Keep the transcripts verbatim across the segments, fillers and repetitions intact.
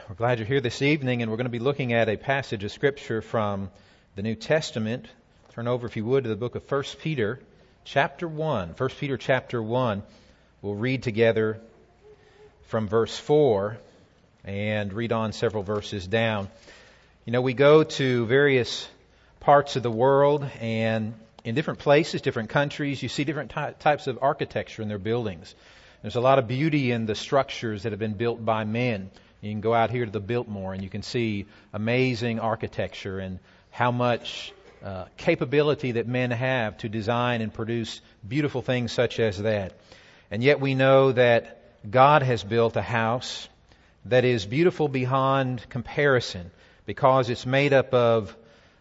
We're glad you're here this evening, and we're going to be looking at a passage of Scripture from the New Testament. Turn over, if you would, to the book of First Peter, chapter one. First Peter, chapter one. We'll read together from verse four and read on several verses down. You know, we go to various parts of the world, and in different places, different countries, you see different ty- types of architecture in their buildings. There's a lot of beauty in the structures that have been built by men. You can go out here to the Biltmore and you can see amazing architecture and how much uh, capability that men have to design and produce beautiful things such as that. And yet we know that God has built a house that is beautiful beyond comparison because it's made up of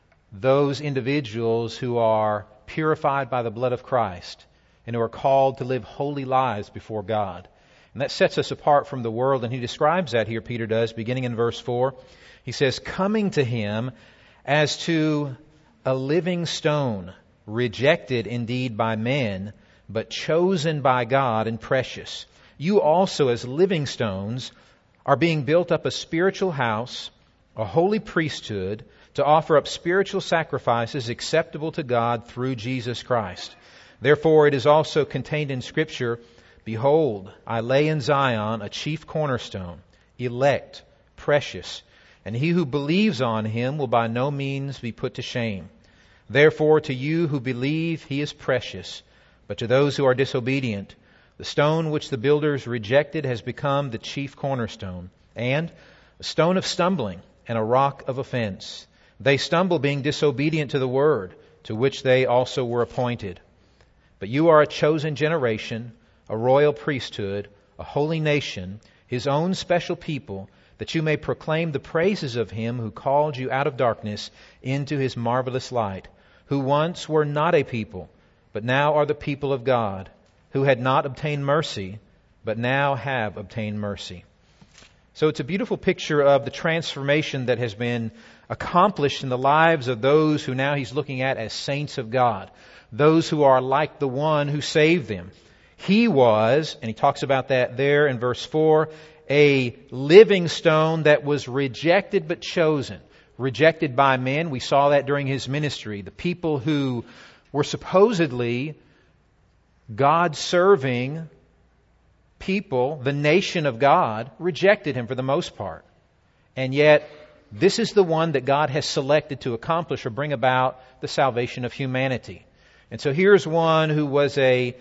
those individuals who are purified by the blood of Christ and who are called to live holy lives before God. And that sets us apart from the world, and he describes that here, Peter does, beginning in verse four. He says, coming to him as to a living stone, rejected indeed by men, but chosen by God and precious. You also, as living stones, are being built up a spiritual house, a holy priesthood, to offer up spiritual sacrifices acceptable to God through Jesus Christ. Therefore, it is also contained in Scripture, behold, I lay in Zion a chief cornerstone, elect, precious, and he who believes on him will by no means be put to shame. Therefore, to you who believe, he is precious, but to those who are disobedient, the stone which the builders rejected has become the chief cornerstone, and a stone of stumbling and a rock of offense. They stumble being disobedient to the word, to which they also were appointed. But you are a chosen generation, a royal priesthood, a holy nation, his own special people, that you may proclaim the praises of him who called you out of darkness into his marvelous light, who once were not a people, but now are the people of God, who had not obtained mercy, but now have obtained mercy. So it's a beautiful picture of the transformation that has been accomplished in the lives of those who now he's looking at as saints of God, those who are like the one who saved them. He was, and he talks about that there in verse four, a living stone that was rejected but chosen. Rejected by men. We saw that during his ministry. The people who were supposedly God-serving people, the nation of God, rejected him for the most part. And yet, this is the one that God has selected to accomplish or bring about the salvation of humanity. And so here's one who was a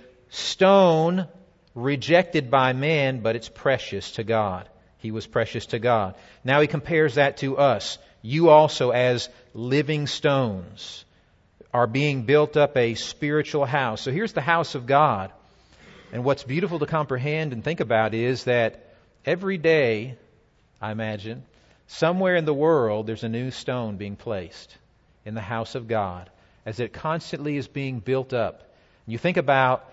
stone rejected by men, but it's precious to God. He was precious to God. Now he compares that to us. You also, as living stones, are being built up a spiritual house. So here's the house of God. And what's beautiful to comprehend and think about is that every day, I imagine, somewhere in the world there's a new stone being placed in the house of God as it constantly is being built up. And you think about,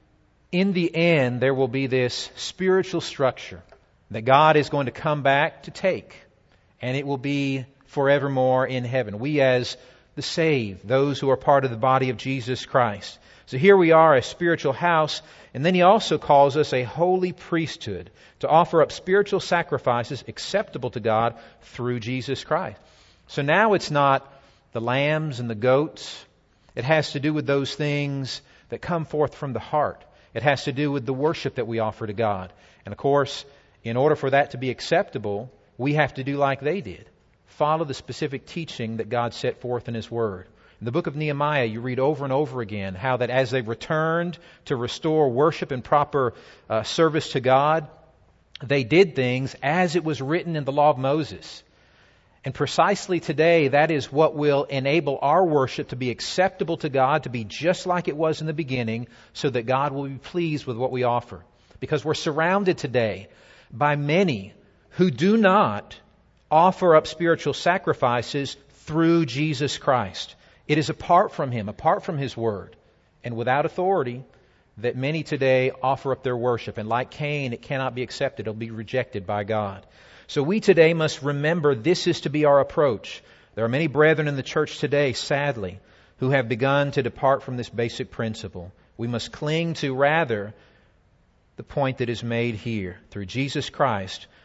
in the end, there will be this spiritual structure that God is going to come back to take. And it will be forevermore in heaven. We as the saved, those who are part of the body of Jesus Christ. So here we are, a spiritual house. And then he also calls us a holy priesthood to offer up spiritual sacrifices acceptable to God through Jesus Christ. So now it's not the lambs and the goats. It has to do with those things that come forth from the heart. It has to do with the worship that we offer to God. And of course, in order for that to be acceptable, we have to do like they did. Follow the specific teaching that God set forth in His Word. In the book of Nehemiah, you read over and over again how that as they returned to restore worship and proper uh, service to God, they did things as it was written in the law of Moses. And precisely today, that is what will enable our worship to be acceptable to God, to be just like it was in the beginning, so that God will be pleased with what we offer. Because we're surrounded today by many who do not offer up spiritual sacrifices through Jesus Christ. It is apart from Him, apart from His Word, and without authority, that many today offer up their worship. And like Cain, it cannot be accepted. It will be rejected by God. So we today must remember this is to be our approach. There are many brethren in the church today, sadly, who have begun to depart from this basic principle. We must cling to rather the point that is made here. Through Jesus Christ,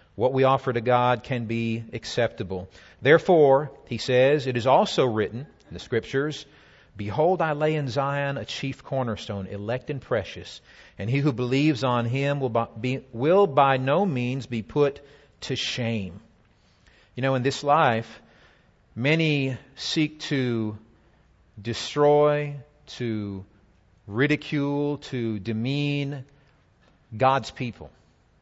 what we offer to God can be acceptable. Therefore, he says, it is also written in the Scriptures, Behold, I lay in Zion a chief cornerstone, elect and precious, and he who believes on him will by, be, will by no means be put to shame. You know, in this life, many seek to destroy, to ridicule, to demean God's people.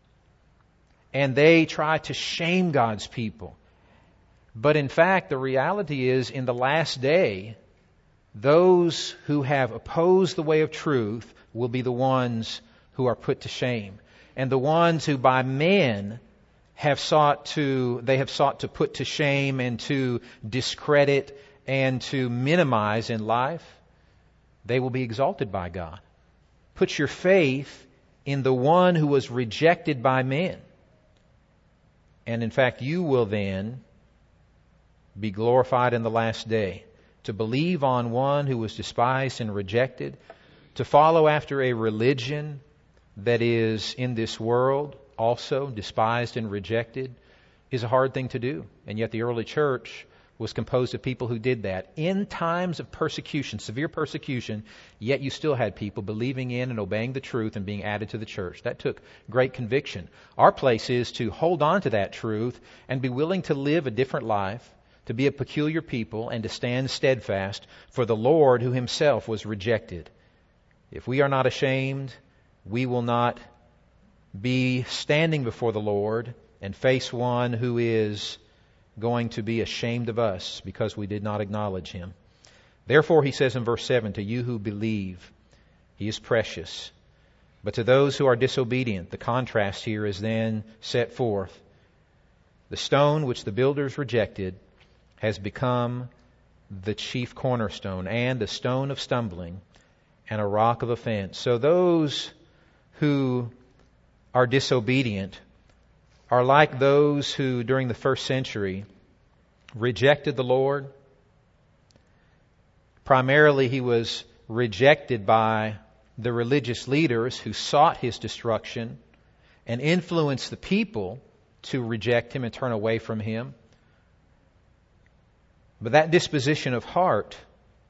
And they try to shame God's people. But in fact, the reality is, in the last day, those who have opposed the way of truth will be the ones who are put to shame. And the ones who by men have sought to, they have sought to put to shame and to discredit and to minimize in life, they will be exalted by God. Put your faith in the one who was rejected by men. And in fact, you will then be glorified in the last day. To believe on one who was despised and rejected, to follow after a religion that is in this world also despised and rejected, is a hard thing to do. And yet the early church was composed of people who did that. In times of persecution, severe persecution, yet you still had people believing in and obeying the truth and being added to the church. That took great conviction. Our place is to hold on to that truth and be willing to live a different life, to be a peculiar people, and to stand steadfast for the Lord who himself was rejected. If we are not ashamed, we will not be standing before the Lord and face one who is going to be ashamed of us because we did not acknowledge him. Therefore, he says in verse seven, to you who believe, he is precious. But to those who are disobedient, the contrast here is then set forth. The stone which the builders rejected has become the chief cornerstone, and a stone of stumbling and a rock of offense. So those who are disobedient are like those who, during the first century, rejected the Lord. Primarily, he was rejected by the religious leaders who sought his destruction and influenced the people to reject him and turn away from him. But that disposition of heart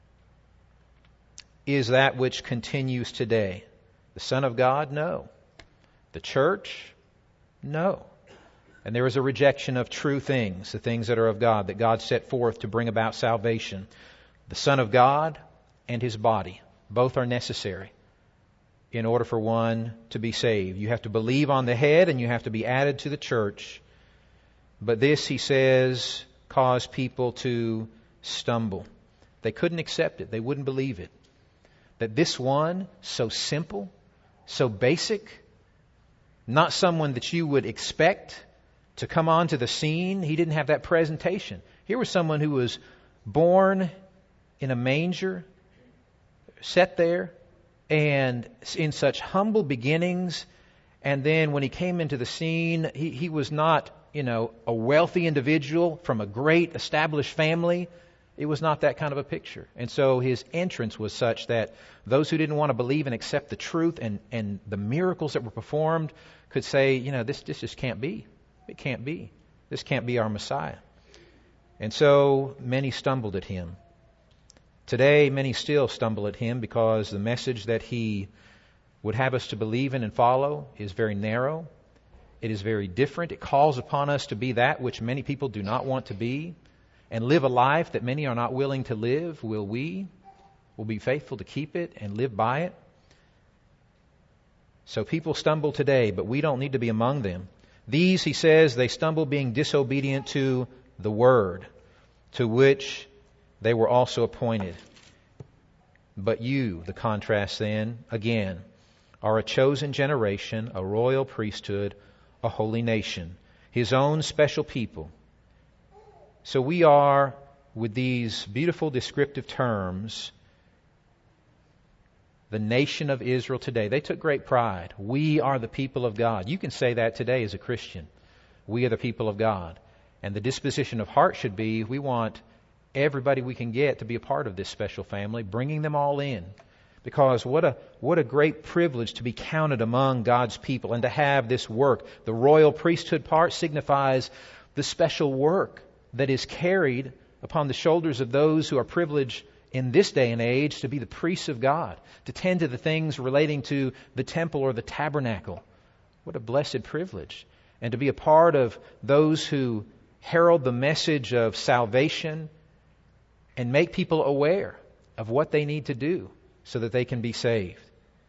is that which continues today. The Son of God? No. The church? No. And there is a rejection of true things, the things that are of God, that God set forth to bring about salvation. The Son of God and his body, both are necessary in order for one to be saved. You have to believe on the head and you have to be added to the church. But this, he says, caused people to stumble. They couldn't accept it. They wouldn't believe it. That this one, so simple, so basic, not someone that you would expect to come onto the scene. He didn't have that presentation. Here was someone who was born in a manger, set there, and in such humble beginnings. And then when he came into the scene, he, he was not, you know, a wealthy individual from a great established family. It was not that kind of a picture. And so his entrance was such that those who didn't want to believe and accept the truth and, and the miracles that were performed could say, you know, this, this just can't be. It can't be. This can't be our Messiah. And so many stumbled at him. Today, many still stumble at him because the message that he would have us to believe in and follow is very narrow. It is very different. It calls upon us to be that which many people do not want to be and live a life that many are not willing to live. Will we? Will be faithful to keep it and live by it? So people stumble today, but we don't need to be among them. These, he says, they stumble being disobedient to the word, to which they were also appointed. But you, the contrast then, again, are a chosen generation, a royal priesthood, a holy nation, his own special people. So we are, with these beautiful descriptive terms, the nation of Israel today. They took great pride. We are the people of God. You can say that today as a Christian. We are the people of God. And the disposition of heart should be, we want everybody we can get to be a part of this special family, bringing them all in. Because what a what a great privilege to be counted among God's people and to have this work. The royal priesthood part signifies the special work that is carried upon the shoulders of those who are privileged in this day and age to be the priests of God, to tend to the things relating to the temple or the tabernacle. What a blessed privilege. And to be a part of those who herald the message of salvation and make people aware of what they need to do so that they can be saved.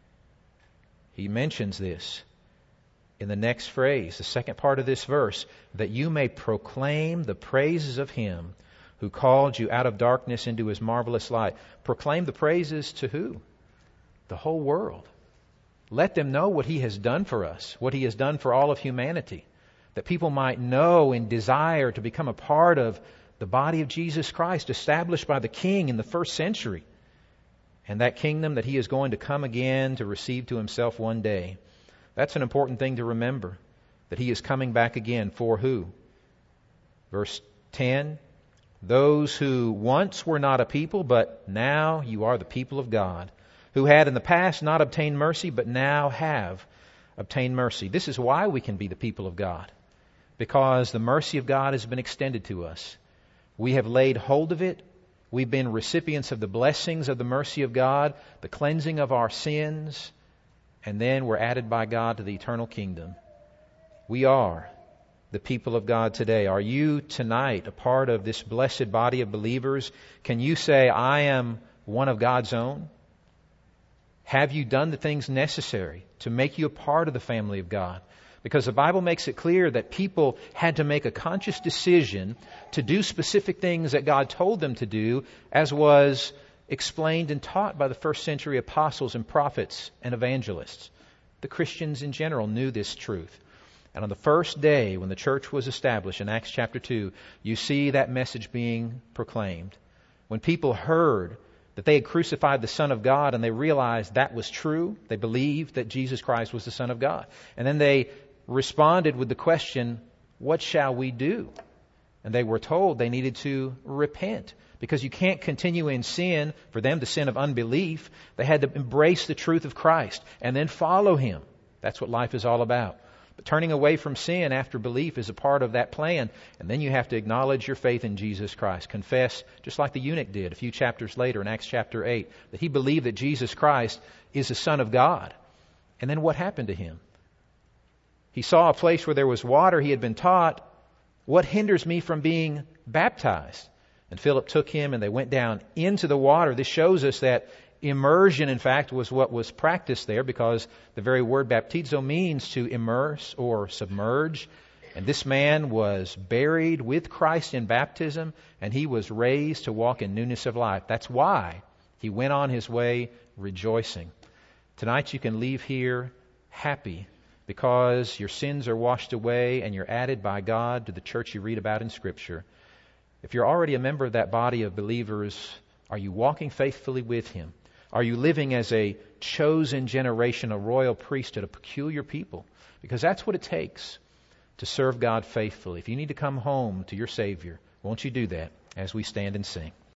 He mentions this in the next phrase, the second part of this verse, that you may proclaim the praises of Him who called you out of darkness into His marvelous light. Proclaim the praises to who? The whole world. Let them know what He has done for us, what He has done for all of humanity, that people might know and desire to become a part of the body of Jesus Christ, established by the King in the first century, and that kingdom that He is going to come again to receive to Himself one day. That's an important thing to remember, that He is coming back again for who? Verse ten, those who once were not a people, but now you are the people of God, who had in the past not obtained mercy, but now have obtained mercy. This is why we can be the people of God, because the mercy of God has been extended to us. We have laid hold of it. We've been recipients of the blessings of the mercy of God, the cleansing of our sins, and then we're added by God to the eternal kingdom. We are the people of God today. Are you tonight a part of this blessed body of believers? Can you say, I am one of God's own? Have you done the things necessary to make you a part of the family of God? Because the Bible makes it clear that people had to make a conscious decision to do specific things that God told them to do, as was explained and taught by the first century apostles and prophets and evangelists. The Christians in general knew this truth. And on the first day when the church was established in Acts chapter two, you see that message being proclaimed. When people heard that they had crucified the Son of God and they realized that was true, they believed that Jesus Christ was the Son of God. And then they responded with the question, what shall we do? And they were told they needed to repent, because you can't continue in sin, for them the sin of unbelief. They had to embrace the truth of Christ and then follow Him. That's what life is all about. But turning away from sin after belief is a part of that plan. And then you have to acknowledge your faith in Jesus Christ. Confess, just like the eunuch did a few chapters later in Acts chapter eight, that he believed that Jesus Christ is the Son of God. And then what happened to him? He saw a place where there was water. He had been taught, what hinders me from being baptized? And Philip took him and they went down into the water. This shows us that immersion, in fact, was what was practiced there, because the very word baptizo means to immerse or submerge. And this man was buried with Christ in baptism, and he was raised to walk in newness of life. That's why he went on his way rejoicing. Tonight you can leave here happy, because your sins are washed away and you're added by God to the church you read about in Scripture. If you're already a member of that body of believers, are you walking faithfully with Him? Are you living as a chosen generation, a royal priesthood, a peculiar people? Because that's what it takes to serve God faithfully. If you need to come home to your Savior, won't you do that as we stand and sing?